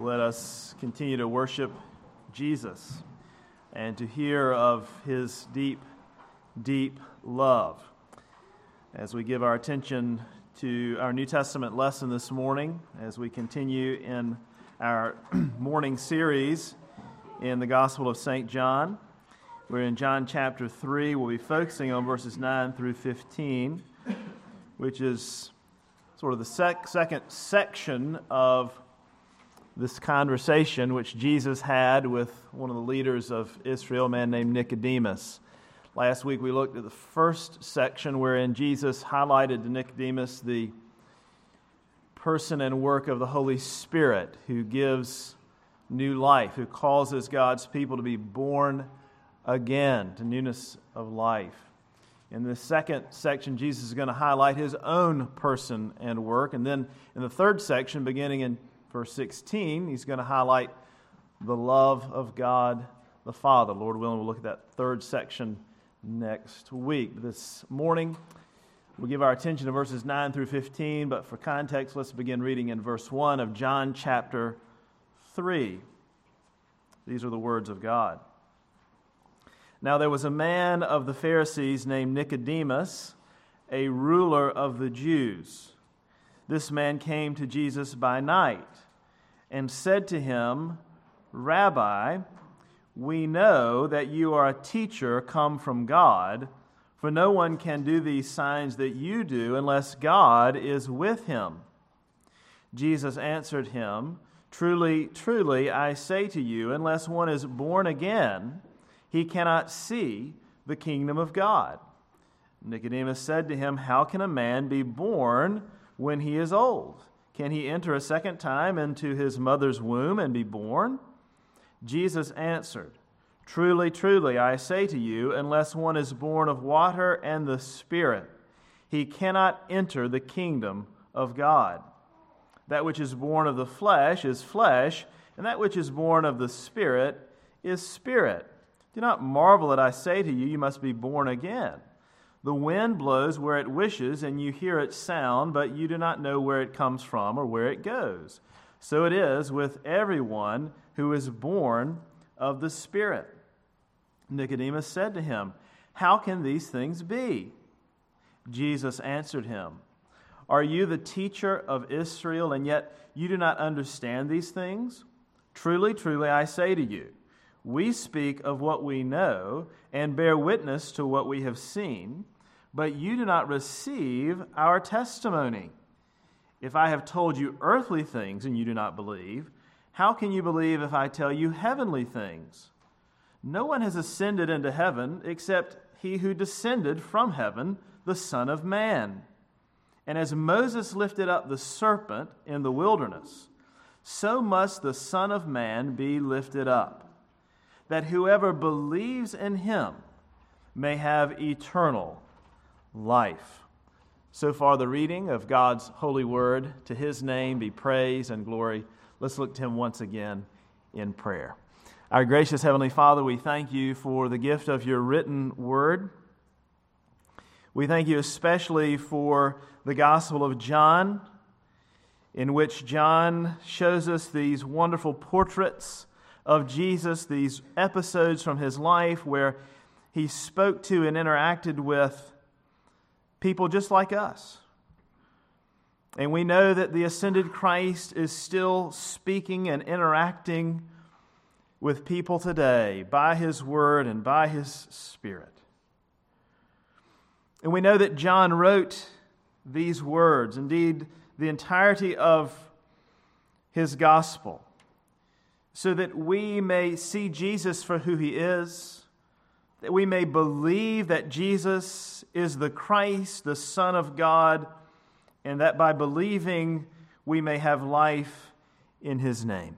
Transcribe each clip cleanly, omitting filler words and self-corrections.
Let us continue to worship Jesus and to hear of His deep, deep love. As we give our attention to our New Testament lesson this morning, as we continue in our morning series in the Gospel of St. John, we're in John chapter 3. We'll be focusing on verses 9 through 15, which is sort of the second section of this conversation which Jesus had with one of the leaders of Israel, a man named Nicodemus. Last week we looked at the first section wherein Jesus highlighted to Nicodemus the person and work of the Holy Spirit who gives new life, who causes God's people to be born again to newness of life. In the second section, Jesus is going to highlight His own person and work. And then in the third section, beginning in verse 16, He's going to highlight the love of God the Father. Lord willing, we'll look at that third section next week. This morning, we'll give our attention to verses 9 through 15, but for context, let's begin reading in verse 1 of John chapter 3. These are the words of God. Now there was a man of the Pharisees named Nicodemus, a ruler of the Jews. This man came to Jesus by night and said to him, Rabbi, we know that you are a teacher come from God, for no one can do these signs that you do unless God is with him. Jesus answered him, Truly, truly, I say to you, unless one is born again, he cannot see the kingdom of God. Nicodemus said to him, How can a man be born when he is old? Can he enter a second time into his mother's womb and be born? Jesus answered, Truly, truly, I say to you, unless one is born of water and the Spirit, he cannot enter the kingdom of God. That which is born of the flesh is flesh, and that which is born of the Spirit is spirit. Do not marvel that I say to you, you must be born again. The wind blows where it wishes, and you hear its sound, but you do not know where it comes from or where it goes. So it is with everyone who is born of the Spirit. Nicodemus said to him, How can these things be? Jesus answered him, Are you the teacher of Israel, and yet you do not understand these things? Truly, truly, I say to you, we speak of what we know and bear witness to what we have seen, but you do not receive our testimony. If I have told you earthly things and you do not believe, how can you believe if I tell you heavenly things? No one has ascended into heaven except he who descended from heaven, the Son of Man. And as Moses lifted up the serpent in the wilderness, so must the Son of Man be lifted up, that whoever believes in him may have eternal life. So far, the reading of God's holy word. To His name be praise and glory. Let's look to Him once again in prayer. Our gracious Heavenly Father, we thank You for the gift of Your written word. We thank You especially for the Gospel of John, in which John shows us these wonderful portraits of Jesus, these episodes from His life where He spoke to and interacted with people just like us. And we know that the ascended Christ is still speaking and interacting with people today by His Word and by His Spirit. And we know that John wrote these words, indeed the entirety of his gospel, so that we may see Jesus for who He is, that we may believe that Jesus is the Christ, the Son of God, and that by believing we may have life in His name.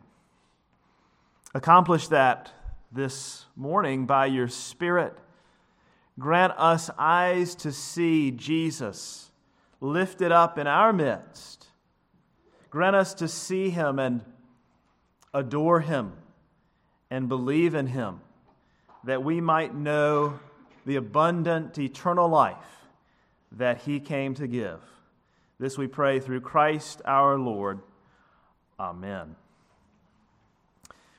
Accomplish that this morning by Your Spirit. Grant us eyes to see Jesus lifted up in our midst. Grant us to see Him and adore Him and believe in Him, that we might know the abundant eternal life that He came to give. This we pray through Christ our Lord. Amen.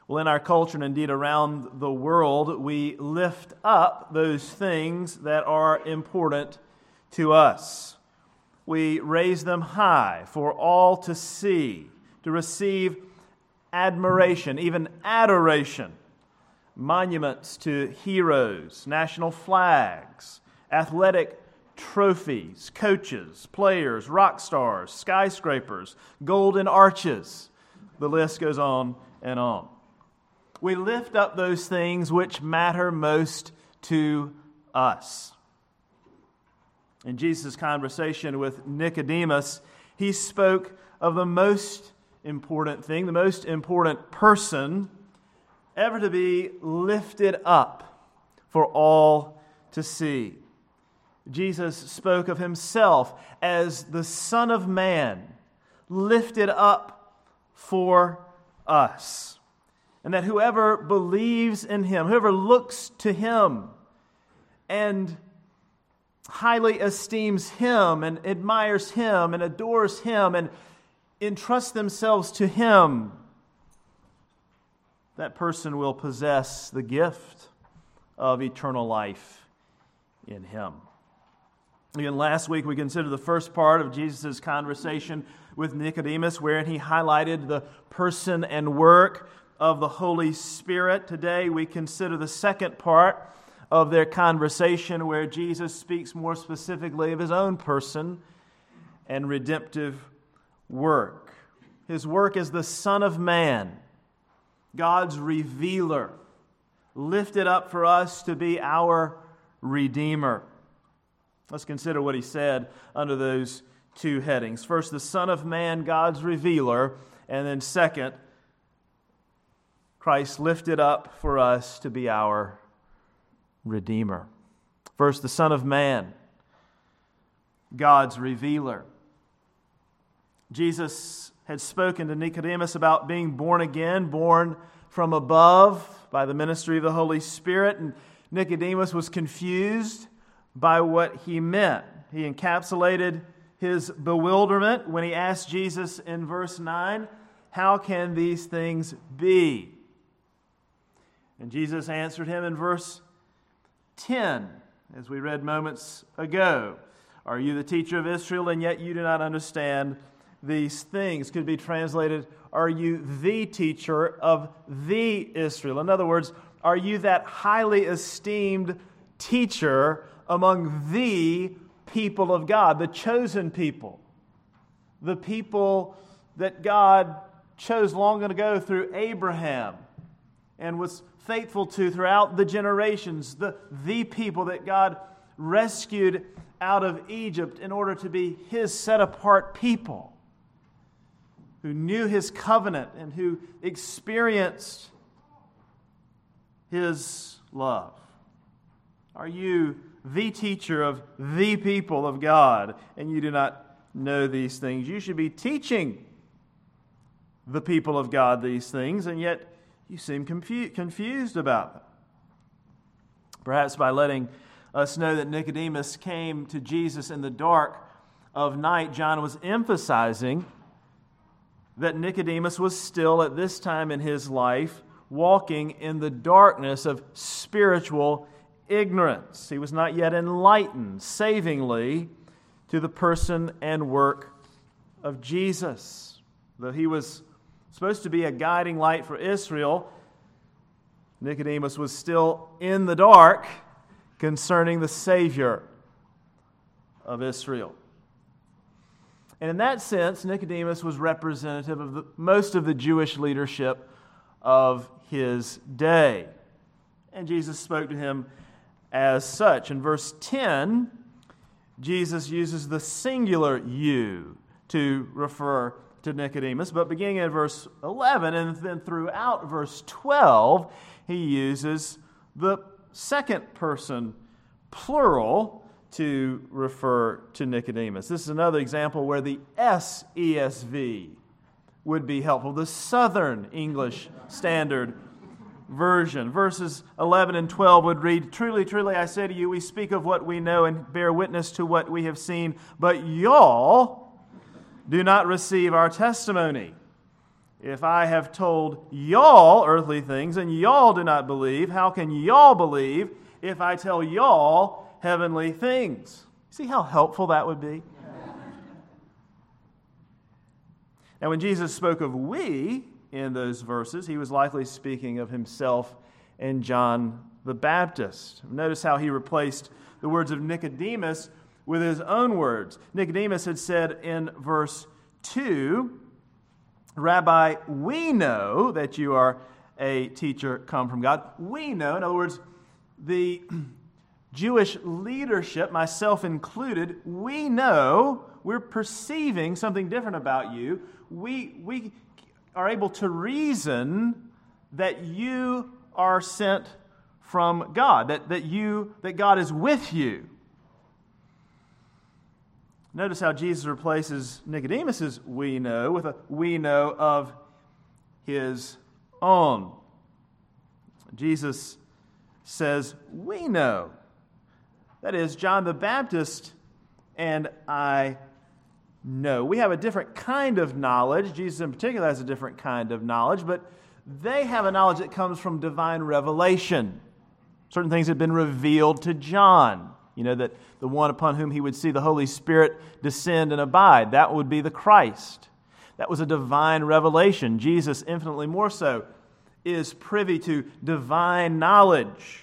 Well, in our culture and indeed around the world, we lift up those things that are important to us. We raise them high for all to see, to receive admiration, even adoration. Monuments to heroes, national flags, athletic trophies, coaches, players, rock stars, skyscrapers, golden arches. The list goes on and on. We lift up those things which matter most to us. In Jesus' conversation with Nicodemus, he spoke of the most important thing, the most important person ever to be lifted up for all to see. Jesus spoke of himself as the Son of Man, lifted up for us. And that whoever believes in him, whoever looks to him and highly esteems him and admires him and adores him and entrusts themselves to him, that person will possess the gift of eternal life in him. Again, last week we considered the first part of Jesus' conversation with Nicodemus, wherein he highlighted the person and work of the Holy Spirit. Today we consider the second part of their conversation, where Jesus speaks more specifically of his own person and redemptive work. His work as the Son of Man, God's revealer, lifted up for us to be our Redeemer. Let's consider what he said under those two headings. First, the Son of Man, God's revealer, and then second, Christ lifted up for us to be our Redeemer. First, the Son of Man, God's revealer. Jesus had spoken to Nicodemus about being born again, born from above by the ministry of the Holy Spirit, and Nicodemus was confused by what he meant. He encapsulated his bewilderment when he asked Jesus in verse 9, "How can these things be?" And Jesus answered him in verse 10, as we read moments ago. "Are you the teacher of Israel, and yet you do not understand these things?" Could be translated, "Are you the teacher of the Israel?" In other words, are you that highly esteemed teacher among the people of God, the chosen people, the people that God chose long ago through Abraham and was faithful to throughout the generations, the people that God rescued out of Egypt in order to be his set-apart people, who knew his covenant and who experienced his love? Are you the teacher of the people of God, and you do not know these things? You should be teaching the people of God these things, and yet you seem confused about them. Perhaps by letting us know that Nicodemus came to Jesus in the dark of night, John was emphasizing that Nicodemus was still at this time in his life walking in the darkness of spiritual ignorance. He was not yet enlightened savingly to the person and work of Jesus. Though he was supposed to be a guiding light for Israel, Nicodemus was still in the dark concerning the Savior of Israel. And in that sense, Nicodemus was representative of most of the Jewish leadership of his day. And Jesus spoke to him as such. In verse 10, Jesus uses the singular you to refer to Nicodemus, but beginning in verse 11 and then throughout verse 12, he uses the second person plural to refer to Nicodemus. This is another example where the SESV would be helpful, the Southern English Standard Version. Verses 11 and 12 would read, "Truly, truly, I say to you, we speak of what we know and bear witness to what we have seen, but y'all do not receive our testimony. If I have told y'all earthly things and y'all do not believe, how can y'all believe if I tell y'all heavenly things? See how helpful that would be? And when Jesus spoke of we in those verses, he was likely speaking of himself and John the Baptist. Notice how he replaced the words of Nicodemus with his own words. Nicodemus had said in verse 2, Rabbi, we know that you are a teacher come from God. We know, in other words, the Jewish leadership, myself included, we know, we're perceiving something different about you. We are able to reason that you are sent from God, that God is with you. Notice how Jesus replaces Nicodemus's we know with a we know of his own. Jesus says, we know. That is, John the Baptist and I know. We have a different kind of knowledge. Jesus in particular has a different kind of knowledge, but they have a knowledge that comes from divine revelation. Certain things have been revealed to John. You know, that the one upon whom he would see the Holy Spirit descend and abide, that would be the Christ. That was a divine revelation. Jesus, infinitely more so, is privy to divine knowledge.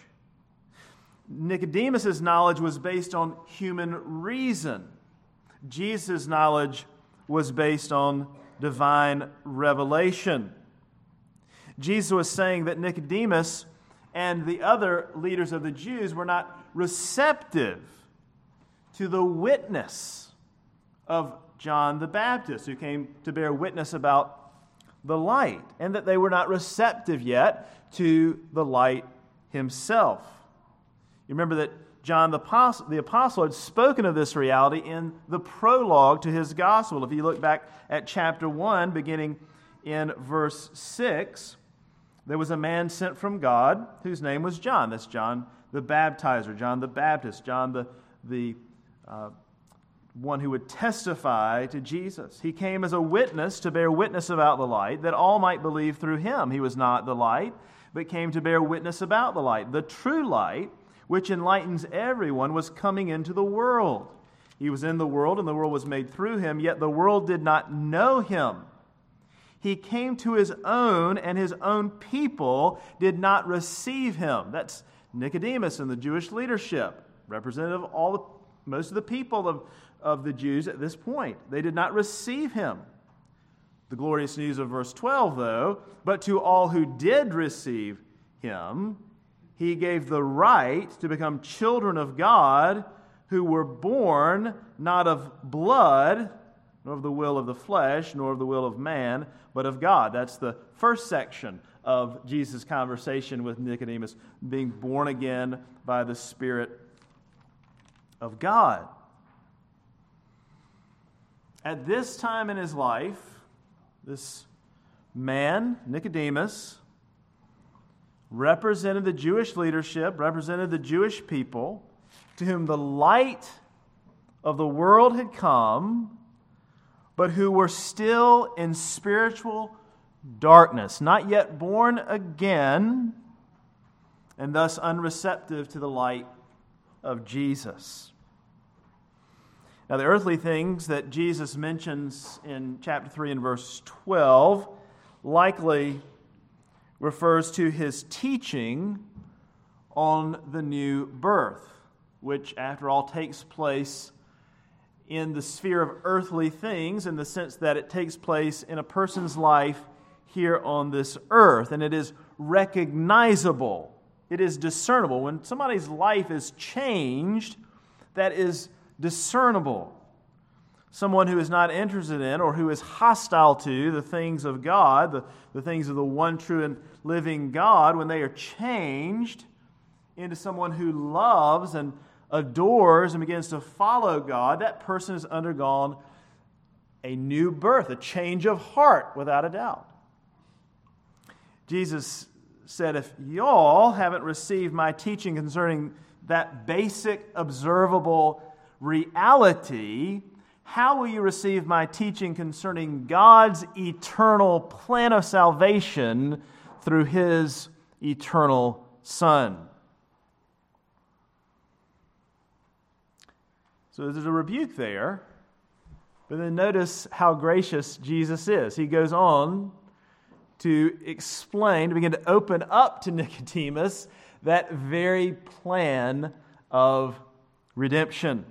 Nicodemus' knowledge was based on human reason. Jesus' knowledge was based on divine revelation. Jesus was saying that Nicodemus and the other leaders of the Jews were not receptive to the witness of John the Baptist, who came to bear witness about the light, and that they were not receptive yet to the light himself. You remember that John the Apostle had spoken of this reality in the prologue to his gospel. If you look back at chapter 1, beginning in verse 6, there was a man sent from God whose name was John. That's John the Baptizer, John the Baptist, John the one who would testify to Jesus. He came as a witness to bear witness about the light, that all might believe through him. He was not the light, but came to bear witness about the light. The true light, which enlightens everyone, was coming into the world. He was in the world, and the world was made through him, yet the world did not know him. He came to his own, and his own people did not receive him. That's Nicodemus and the Jewish leadership, representative of most of the people of the Jews at this point. They did not receive him. The glorious news of verse 12, though, but to all who did receive him, he gave the right to become children of God, who were born not of blood, nor of the will of the flesh, nor of the will of man, but of God. That's the first section of Jesus' conversation with Nicodemus, being born again by the Spirit of God. At this time in his life, this man, Nicodemus, represented the Jewish leadership, represented the Jewish people, to whom the light of the world had come, but who were still in spiritual darkness, not yet born again, and thus unreceptive to the light of Jesus. Now, the earthly things that Jesus mentions in chapter 3 and verse 12 likely refers to his teaching on the new birth, which, after all, takes place in the sphere of earthly things, in the sense that it takes place in a person's life here on this earth, and it is recognizable. It is discernible. When somebody's life is changed, that is discernible. Someone who is not interested in or who is hostile to the things of God, the things of the one true and living God, when they are changed into someone who loves and adores and begins to follow God, that person has undergone a new birth, a change of heart, without a doubt. Jesus said, if y'all haven't received my teaching concerning that basic, observable reality, how will you receive my teaching concerning God's eternal plan of salvation through His eternal Son? So there's a rebuke there, but then notice how gracious Jesus is. He goes on to explain, to begin to open up to Nicodemus that very plan of redemption.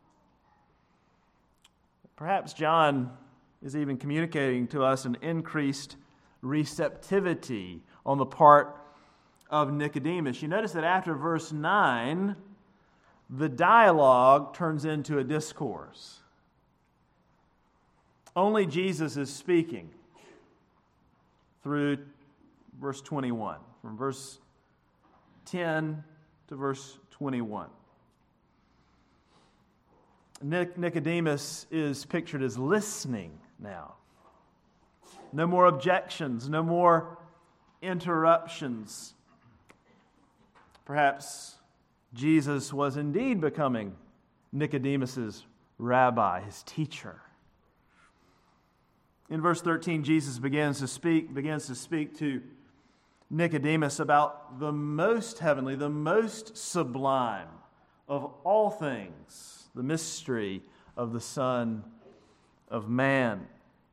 Perhaps John is even communicating to us an increased receptivity on the part of Nicodemus. You notice that after verse 9, the dialogue turns into a discourse. Only Jesus is speaking through verse 21, from verse 10 to verse 21. Nicodemus is pictured as listening now. No more objections, no more interruptions. Perhaps Jesus was indeed becoming Nicodemus's rabbi, his teacher. In verse 13, Jesus begins to speak to Nicodemus about the most heavenly, the most sublime of all things, the mystery of the Son of Man.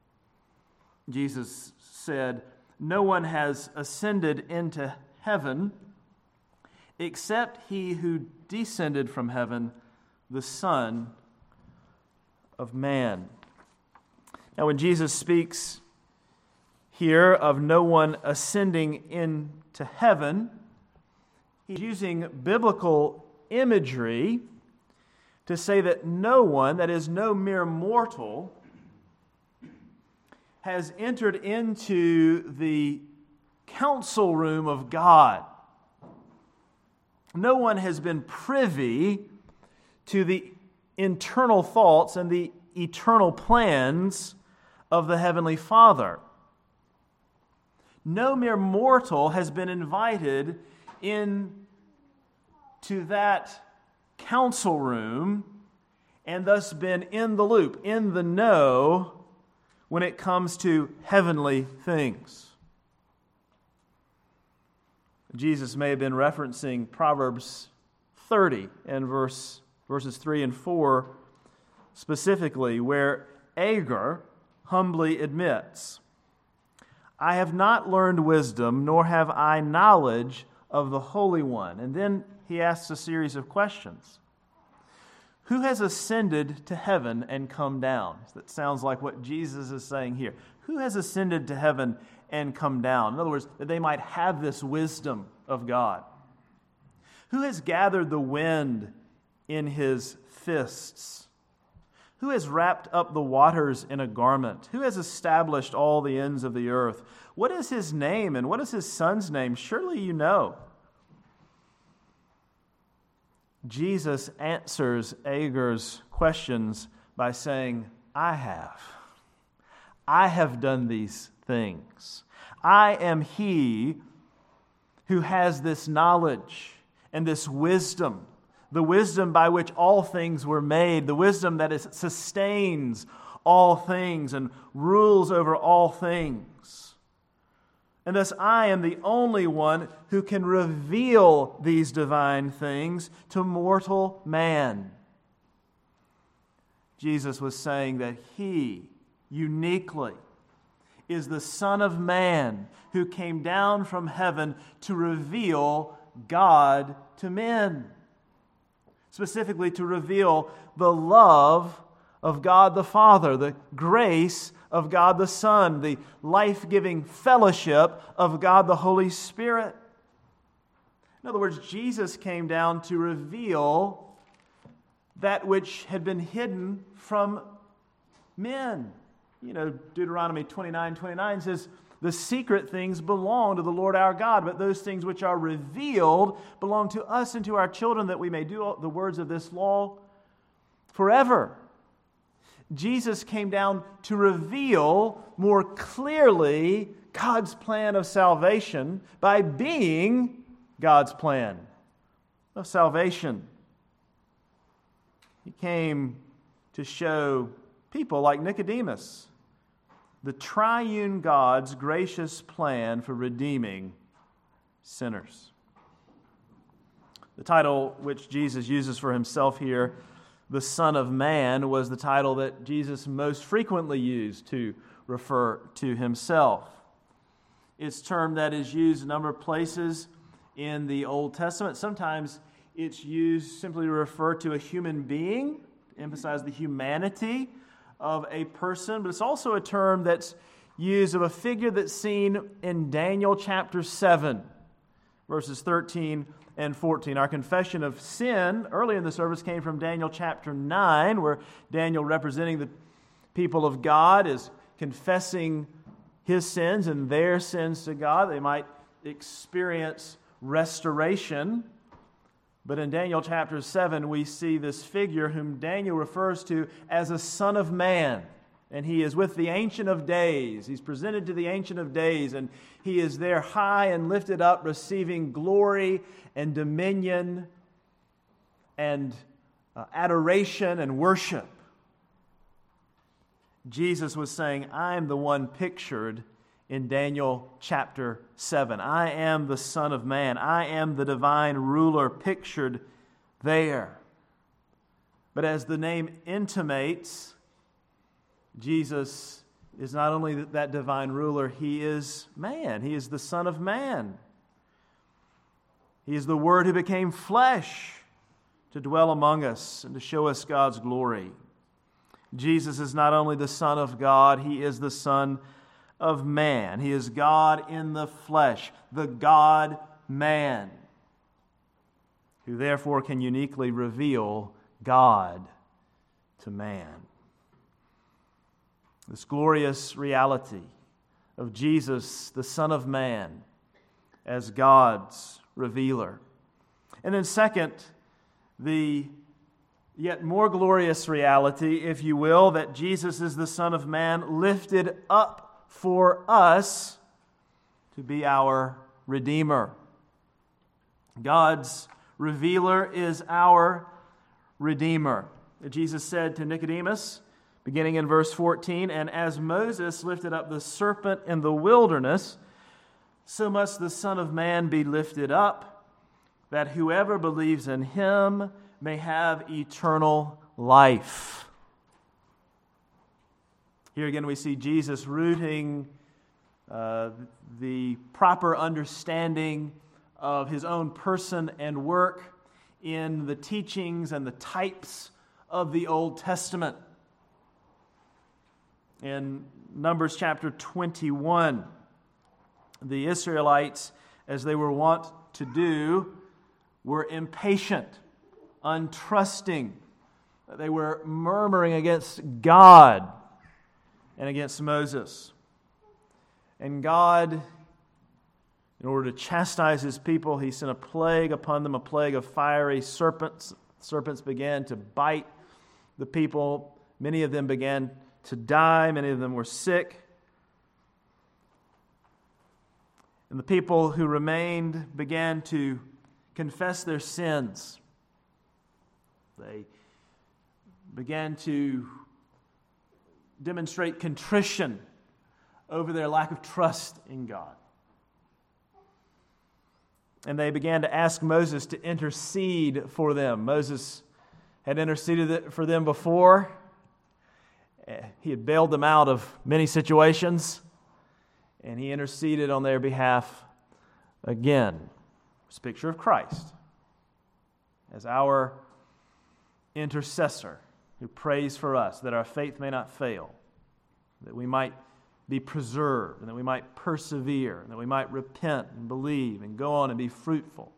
Jesus said, "No one has ascended into heaven except he who descended from heaven, the Son of Man." Now, when Jesus speaks here of no one ascending into heaven, he's using biblical imagery to say that no one, that is, no mere mortal, has entered into the council room of God. No one has been privy to the internal thoughts and the eternal plans of the Heavenly Father. No mere mortal has been invited into that council room and thus been in the loop, in the know, when it comes to heavenly things. Jesus may have been referencing Proverbs 30 and verses 3 and 4 specifically, where Agur humbly admits, "I have not learned wisdom, nor have I knowledge of the Holy One." And then he asks a series of questions. Who has ascended to heaven and come down? That sounds like what Jesus is saying here. Who has ascended to heaven and come down? In other words, that they might have this wisdom of God. Who has gathered the wind in his fists? Who has wrapped up the waters in a garment? Who has established all the ends of the earth? What is his name and what is his son's name? Surely you know. Jesus answers Agur's questions by saying, I have done these things. I am he who has this knowledge and this wisdom, the wisdom by which all things were made, the wisdom that sustains all things and rules over all things. And thus I am the only one who can reveal these divine things to mortal man. Jesus was saying that he uniquely is the Son of Man who came down from heaven to reveal God to men. Specifically to reveal the love of God the Father, the grace of God the Son, the life-giving fellowship of God the Holy Spirit. In other words, Jesus came down to reveal that which had been hidden from men. You know, Deuteronomy 29:29 says, the secret things belong to the Lord our God, but those things which are revealed belong to us and to our children, that we may do the words of this law forever. Jesus came down to reveal more clearly God's plan of salvation by being God's plan of salvation. He came to show people like Nicodemus the triune God's gracious plan for redeeming sinners. The title which Jesus uses for himself here, the Son of Man, was the title that Jesus most frequently used to refer to himself. It's a term that is used a number of places in the Old Testament. Sometimes it's used simply to refer to a human being, to emphasize the humanity of a person, but it's also a term that's used of a figure that's seen in Daniel chapter 7, verses 13 and 14. Our confession of sin early in the service came from Daniel chapter 9, where Daniel, representing the people of God, is confessing his sins and their sins to God. They might experience restoration. But in Daniel chapter 7, we see this figure whom Daniel refers to as a Son of Man. And he is with the Ancient of Days. He's presented to the Ancient of Days, and he is there high and lifted up, receiving glory and dominion and adoration and worship. Jesus was saying, I'm the one pictured in Daniel chapter 7. I am the Son of Man. I am the divine ruler pictured there. But as the name intimates, Jesus is not only that divine ruler, he is man. He is the Son of Man. He is the Word who became flesh to dwell among us and to show us God's glory. Jesus is not only the Son of God, he is the Son of Man. He is God in the flesh, the God-man, who therefore can uniquely reveal God to man. This glorious reality of Jesus, the Son of Man, as God's revealer. And then second, the yet more glorious reality, if you will, that Jesus is the Son of Man lifted up for us to be our Redeemer. God's revealer is our Redeemer. Jesus said to Nicodemus, beginning in verse 14, and as Moses lifted up the serpent in the wilderness, so must the Son of Man be lifted up, that whoever believes in him may have eternal life. Here again we see Jesus rooting the proper understanding of his own person and work in the teachings and the types of the Old Testament. In Numbers chapter 21, the Israelites, as they were wont to do, were impatient, untrusting. They were murmuring against God and against Moses. And God, in order to chastise his people, he sent a plague upon them, a plague of fiery serpents. Serpents began to bite the people. Many of them began to die. Many of them were sick. And the people who remained began to confess their sins. They began to demonstrate contrition over their lack of trust in God. And they began to ask Moses to intercede for them. Moses had interceded for them before. He had bailed them out of many situations, and he interceded on their behalf again. It's a picture of Christ as our intercessor who prays for us that our faith may not fail, that we might be preserved, and that we might persevere, and that we might repent and believe and go on and be fruitful.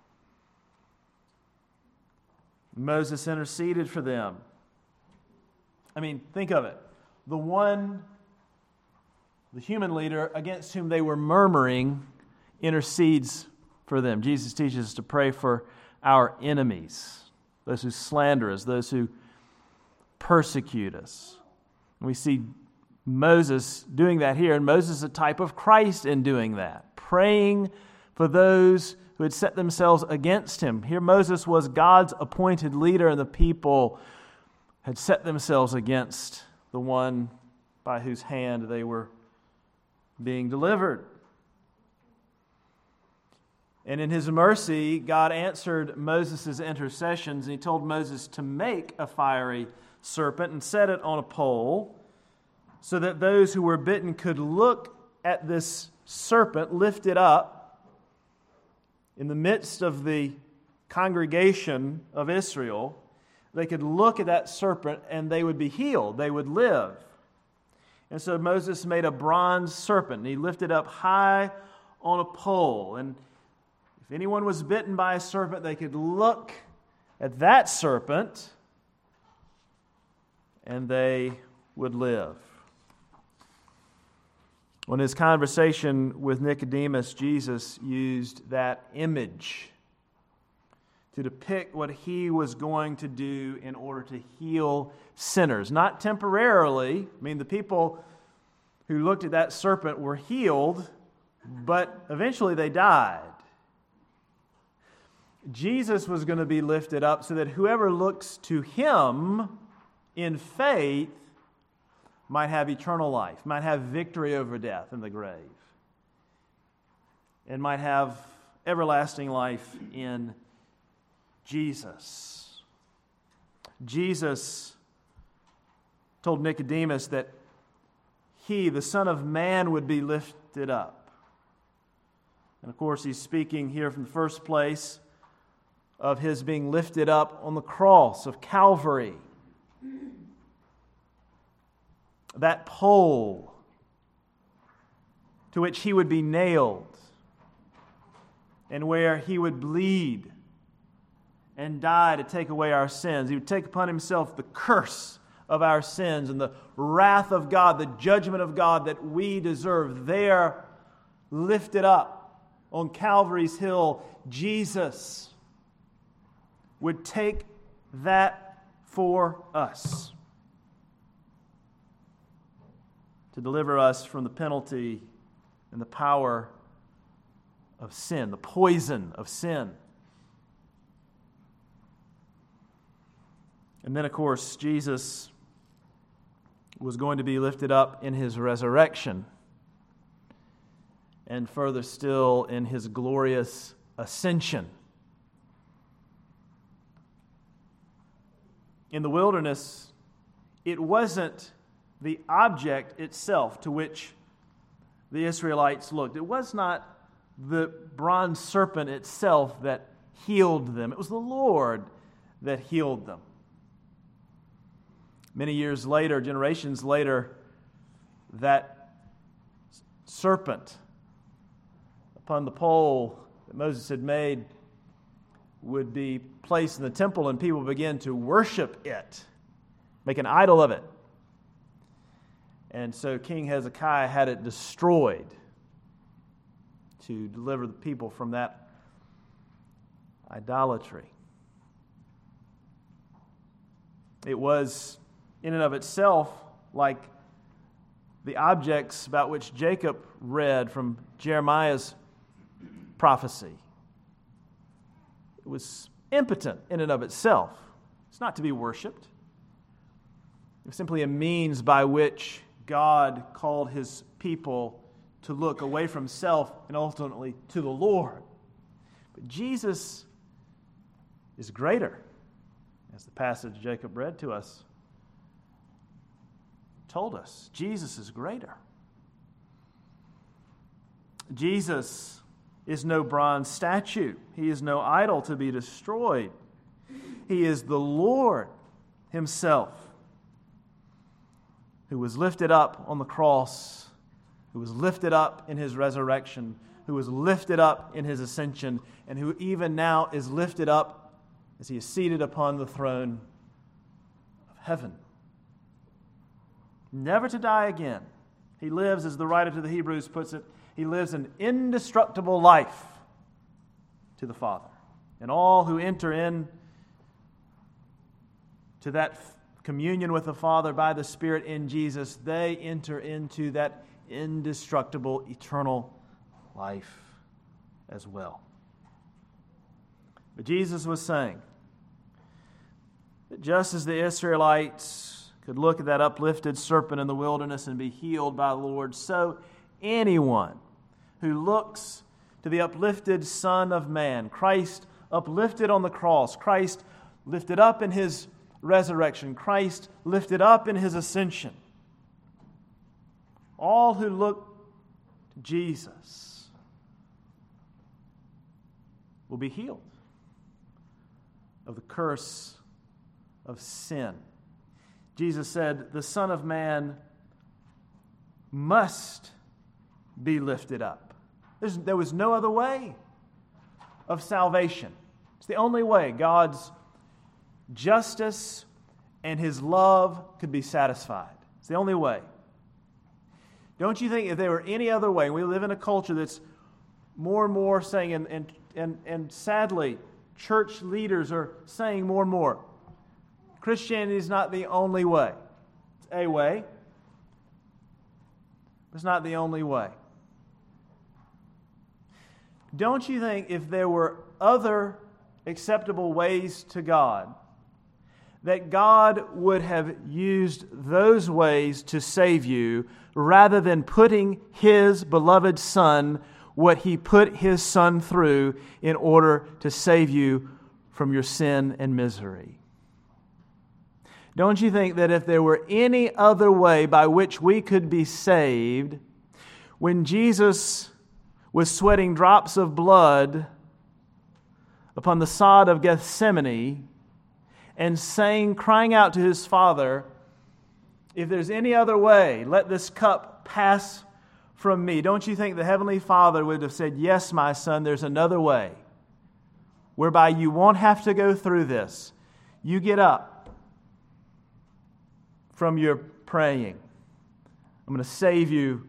Moses interceded for them. I mean, think of it. The human leader against whom they were murmuring intercedes for them. Jesus teaches us to pray for our enemies, those who slander us, those who persecute us. And we see Moses doing that here, and Moses is a type of Christ in doing that, praying for those who had set themselves against him. Here Moses was God's appointed leader, and the people had set themselves against the one by whose hand they were being delivered. And in His mercy, God answered Moses' intercessions, and He told Moses to make a fiery serpent and set it on a pole so that those who were bitten could look at this serpent lifted up in the midst of the congregation of Israel. They could look at that serpent and they would be healed. They would live. And so Moses made a bronze serpent, and he lifted up high on a pole. And if anyone was bitten by a serpent, they could look at that serpent and they would live. On his conversation with Nicodemus, Jesus used that image to depict what He was going to do in order to heal sinners. Not temporarily. I mean, the people who looked at that serpent were healed, but eventually they died. Jesus was going to be lifted up so that whoever looks to Him in faith might have eternal life, might have victory over death and the grave, and might have everlasting life in Jesus. Jesus told Nicodemus that He, the Son of Man, would be lifted up. And of course, He's speaking here from the first place of His being lifted up on the cross of Calvary. That pole to which He would be nailed and where He would bleed and die to take away our sins. He would take upon Himself the curse of our sins and the wrath of God, the judgment of God that we deserve. There, lifted up on Calvary's hill, Jesus would take that for us to deliver us from the penalty and the power of sin, the poison of sin. And then, of course, Jesus was going to be lifted up in His resurrection, and further still in His glorious ascension. In the wilderness, it wasn't the object itself to which the Israelites looked. It was not the bronze serpent itself that healed them. It was the Lord that healed them. Many years later, generations later, that serpent upon the pole that Moses had made would be placed in the temple, and people began to worship it, make an idol of it. And so King Hezekiah had it destroyed to deliver the people from that idolatry. It was, in and of itself, like the objects about which Jacob read from Jeremiah's prophecy. It was impotent in and of itself. It's not to be worshipped. It was simply a means by which God called His people to look away from self and ultimately to the Lord. But Jesus is greater, as the passage Jacob read to us told us. Jesus is greater. Jesus is no bronze statue. He is no idol to be destroyed. He is the Lord Himself, who was lifted up on the cross, who was lifted up in His resurrection, who was lifted up in His ascension, and who even now is lifted up as He is seated upon the throne of heaven. Never to die again. He lives, as the writer to the Hebrews puts it, He lives an indestructible life to the Father. And all who enter in to that communion with the Father by the Spirit in Jesus, they enter into that indestructible, eternal life as well. But Jesus was saying that just as the Israelites could look at that uplifted serpent in the wilderness and be healed by the Lord, so anyone who looks to the uplifted Son of Man, Christ uplifted on the cross, Christ lifted up in His resurrection, Christ lifted up in His ascension, all who look to Jesus will be healed of the curse of sin. Jesus said, the Son of Man must be lifted up. There was no other way of salvation. It's the only way God's justice and His love could be satisfied. It's the only way. Don't you think if there were any other way, we live in a culture that's more and more saying, and sadly, church leaders are saying more and more, Christianity is not the only way. It's a way. It's not the only way. Don't you think if there were other acceptable ways to God, that God would have used those ways to save you rather than putting His beloved Son, what He put His Son through in order to save you from your sin and misery? Don't you think that if there were any other way by which we could be saved, when Jesus was sweating drops of blood upon the sod of Gethsemane and crying out to His Father, if there's any other way, let this cup pass from me. Don't you think the Heavenly Father would have said, yes, my son, there's another way whereby you won't have to go through this. You get up from your praying. I'm going to save you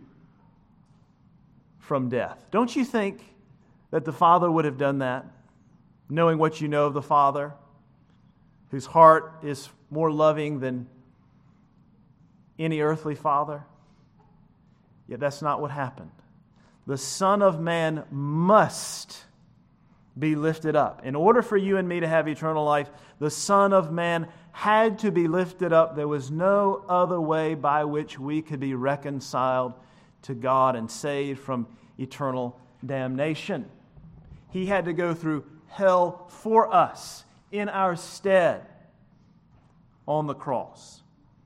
from death. Don't you think that the Father would have done that, knowing what you know of the Father, whose heart is more loving than any earthly father? Yet that's not what happened. The Son of Man must be lifted up. In order for you and me to have eternal life, the Son of Man had to be lifted up. There was no other way by which we could be reconciled to God and saved from eternal damnation. He had to go through hell for us in our stead on the cross.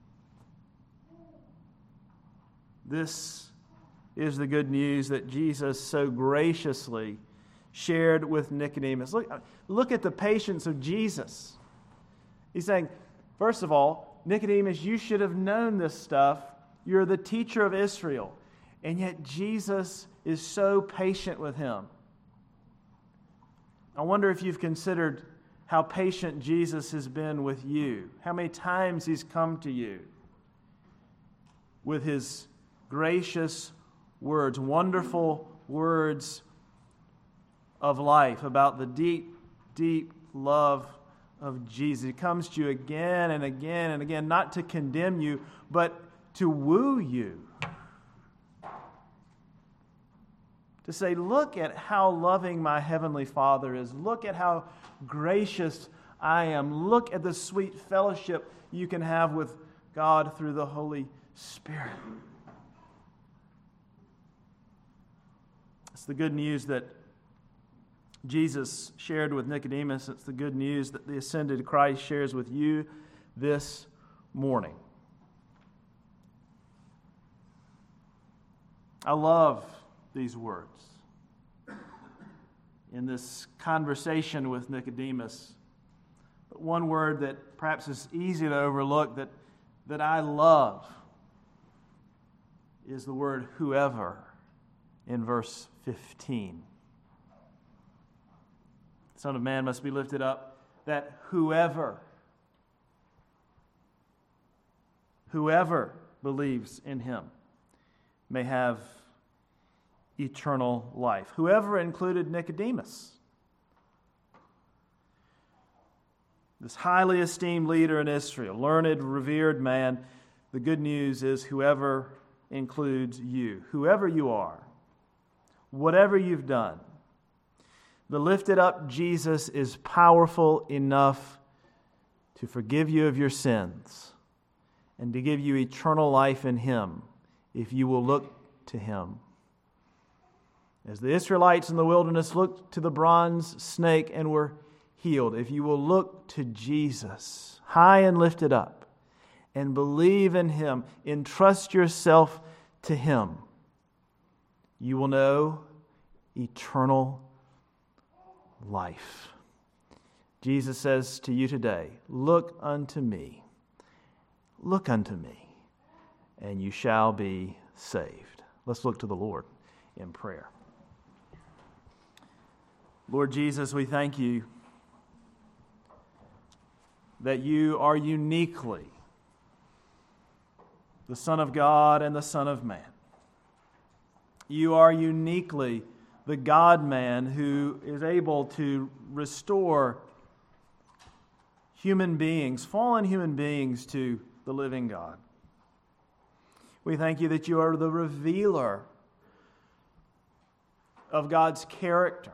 This is the good news that Jesus so graciously shared with Nicodemus. Look at the patience of Jesus. He's saying, first of all, Nicodemus, you should have known this stuff. You're the teacher of Israel. And yet Jesus is so patient with him. I wonder if you've considered how patient Jesus has been with you. How many times He's come to you with His gracious words, wonderful words of life about the deep, deep love of Jesus. He comes to you again and again and again, not to condemn you, but to woo you. To say, look at how loving my Heavenly Father is. Look at how gracious I am. Look at the sweet fellowship you can have with God through the Holy Spirit. It's the good news that Jesus shared with Nicodemus. It's the good news that the ascended Christ shares with you this morning. I love these words in this conversation with Nicodemus. But one word that perhaps is easy to overlook that I love is the word whoever in verse 15. The Son of Man must be lifted up, that whoever believes in Him may have eternal life. Whoever included Nicodemus, this highly esteemed leader in Israel, learned, revered man. The good news is whoever includes you, whoever you are, whatever you've done. The lifted up Jesus is powerful enough to forgive you of your sins and to give you eternal life in Him if you will look to Him. As the Israelites in the wilderness looked to the bronze snake and were healed, if you will look to Jesus, high and lifted up, and believe in Him, entrust yourself to Him, you will know eternal life. Jesus says to you today, look unto me, and you shall be saved. Let's look to the Lord in prayer. Lord Jesus, we thank you that you are uniquely the Son of God and the Son of Man. You are uniquely the God-man who is able to restore human beings, fallen human beings, to the living God. We thank you that you are the revealer of God's character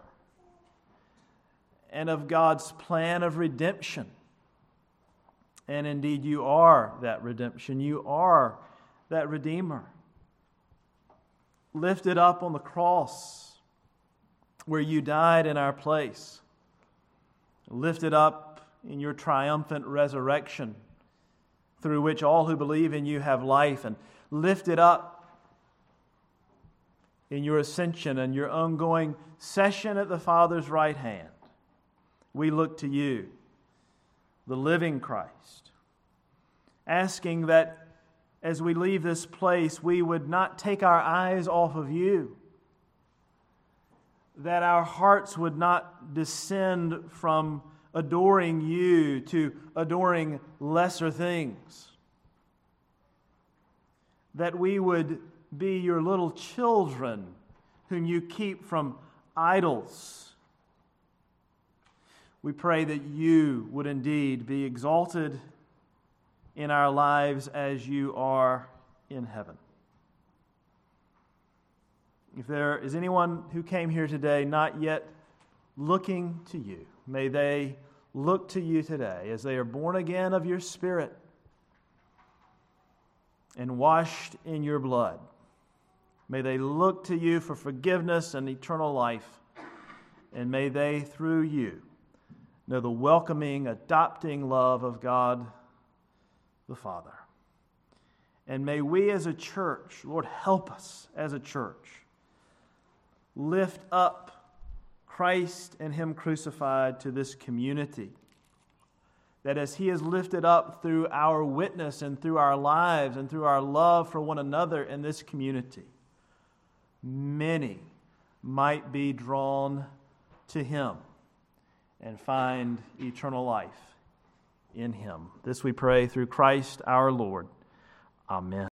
and of God's plan of redemption. And indeed, you are that redemption. You are that Redeemer, lifted up on the cross where you died in our place, lifted up in your triumphant resurrection through which all who believe in you have life, and lifted up in your ascension and your ongoing session at the Father's right hand. We look to you, the living Christ, asking that as we leave this place, we would not take our eyes off of you, that our hearts would not descend from adoring you to adoring lesser things, that we would be your little children whom you keep from idols. We pray that you would indeed be exalted in our lives as you are in heaven. If there is anyone who came here today not yet looking to you, may they look to you today as they are born again of your Spirit and washed in your blood. May they look to you for forgiveness and eternal life, and may they, through you, know the welcoming, adopting love of God the Father. And may we as a church, Lord, help us as a church, lift up Christ and Him crucified to this community, that as He is lifted up through our witness and through our lives and through our love for one another in this community, many might be drawn to Him and find eternal life in Him. This we pray through Christ our Lord. Amen.